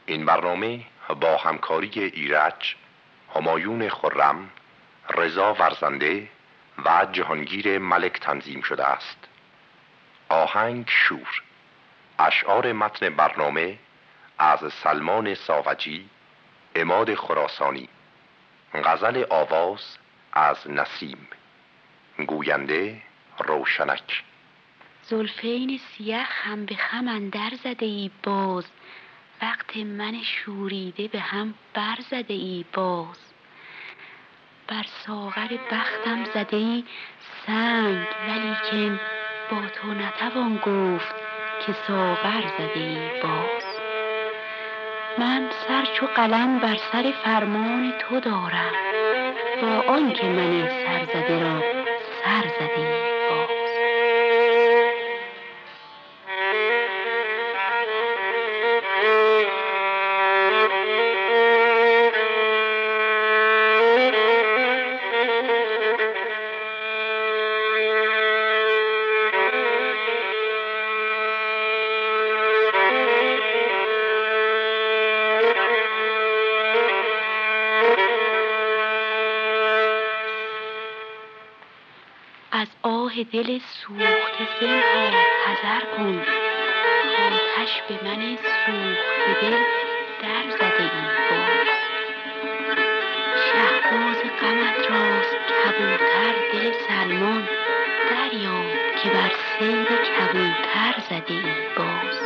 این برنامه با همکاری ایرج، همایون خرم، رضا ورزنده و جهانگیر ملک تنظیم شده است. آهنگ شور. اشعار متن برنامه از سلمان ساوجی، عماد خراسانی. غزل آواز از نسیم. گوینده روشنک. زلفین سیه خم به خم اندر زده ای باز، وقت من شوریده به هم بر زده ای باز. بر ساغر بختم زده ای سنگ، ولیکن با تو نتوان گفت که ساغر زده ای باز. من سر چو قلم بر سر فرمان تو دارم، با آنکه من سرزده را سر زده ای باز. از آه دل سوخته زنهار حذر کن، آتش به من سوخته دل در زده ای باز. شهباز غمت راست کبوتر دل سلمان، دریاب که بر صید کبوتر زده ای باز.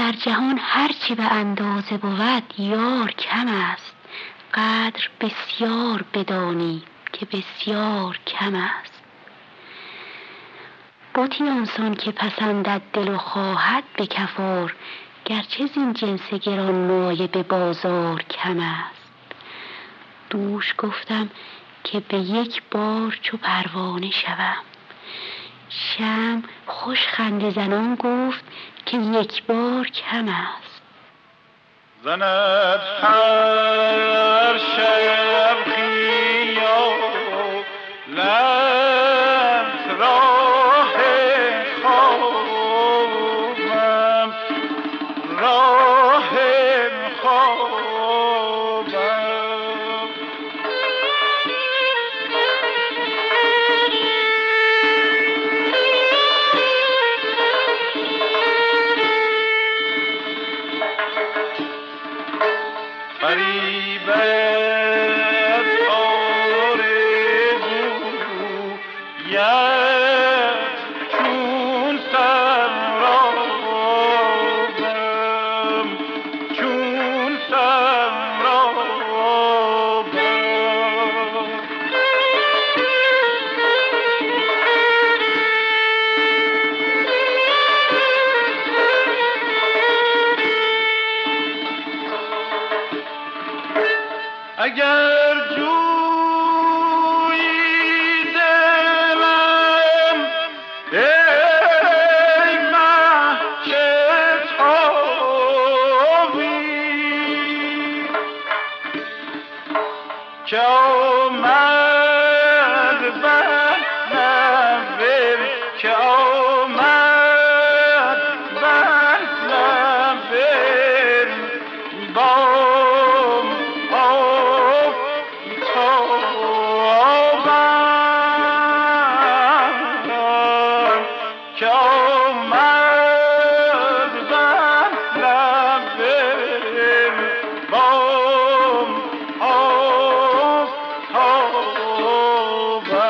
در جهان هرچی به اندازه بود یار کم است، قدر بسیار بدانی که بسیار کم است. بتی آنسان که پسندد دل و خواهد به کفار، گرچه زین جنس گران مایه به بازار کم است. دوش گفتم که به یک بار چو پروانه شوم، شمع خوش خنده زنان گفت که یک بار کم است. زند هر شب خیالت راه خوابم، راه خوابم. فریبت آرزویت چون سرابم، چون سرابم. اگر جویی دلم ای مه شتابی، که آمد بر لب، که آمد بر لب بام آفتابم، که آمد بر لب بام آفتابم.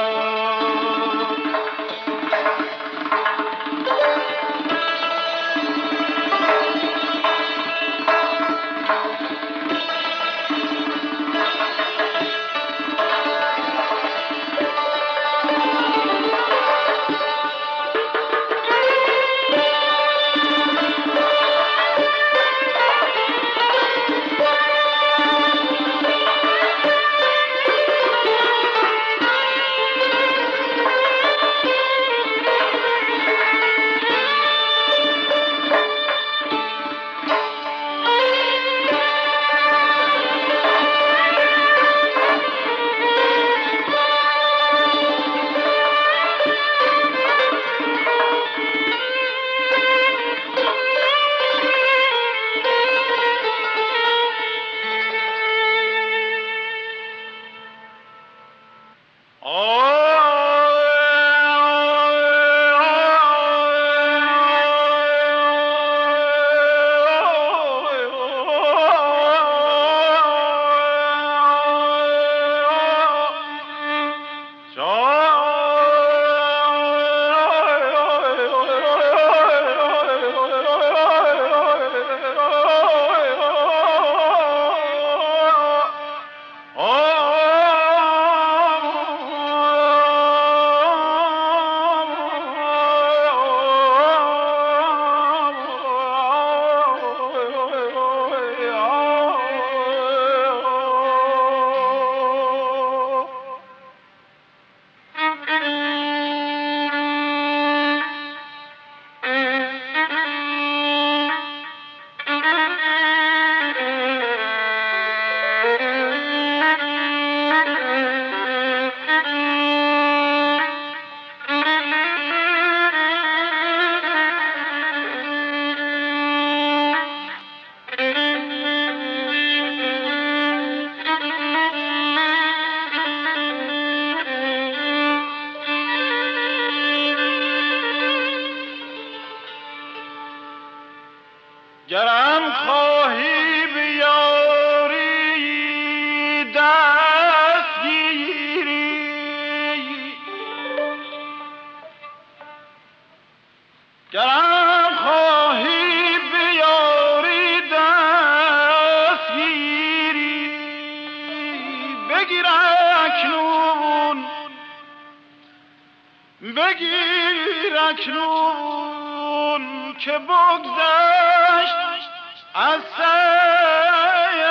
گرم خواهی بیاری دستگیری، گرم خواهی بیاری بگیر اکنون که بگذشت از سیر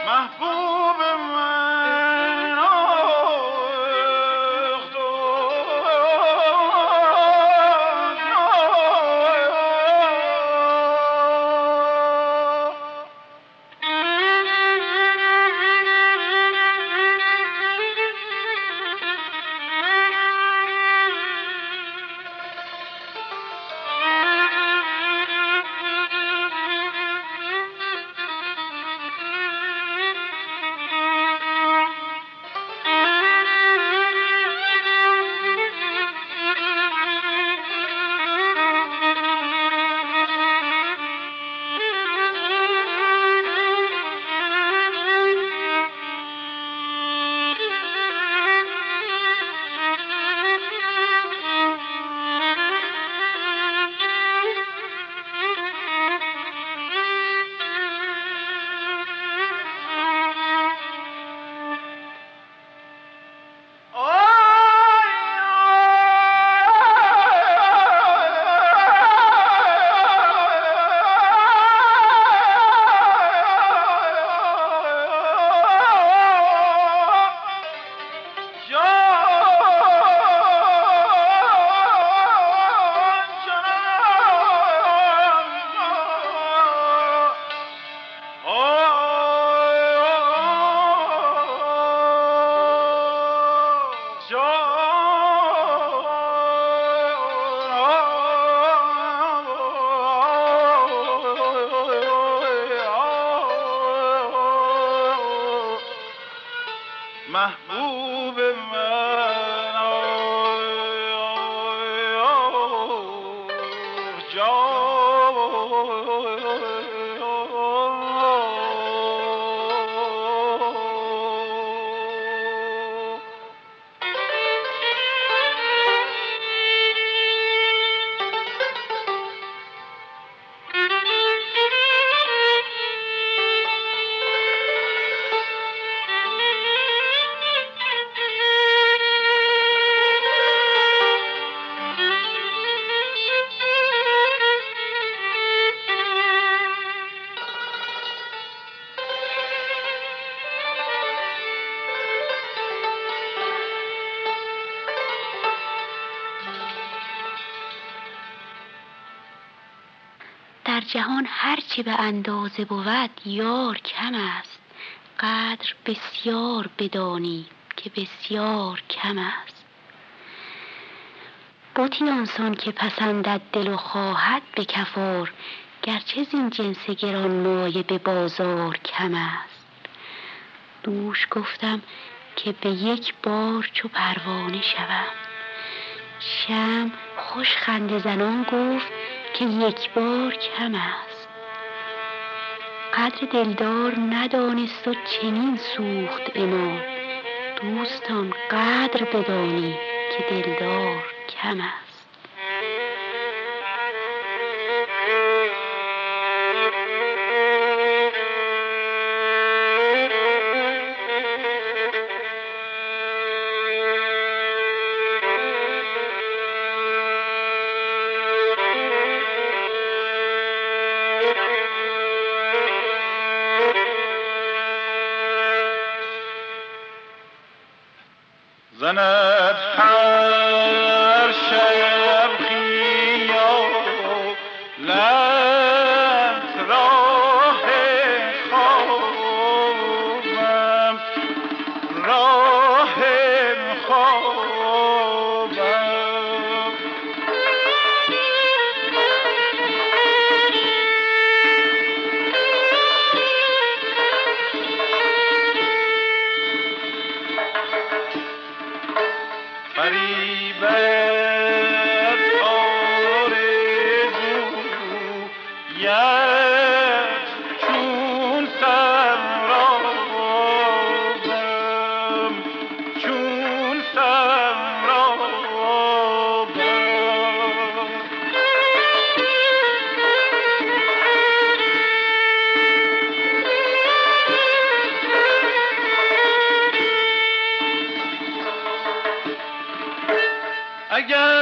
محبوب من محبوب من در جهان هرچه به اندازه بود یار کم است، قدر بسیار بدانی که بسیار کم است. بتی آنسان که پسندد دل و خواهد به کفار، گرچه زین جنس گران مایه به بازار کم است. دوش گفتم که به یک بار چو پروانه شوم، شمع خوش خنده زنان گفت که یک بار کم است. قدر دلدار ندانست و چنین سوخت عنان، دوستان قدر بدانی که دلدار کم است. زند هر شب خیالت راه خوابم، راه خوابم. فریبت آرزویت چون سرابم، چون سرابم. اگر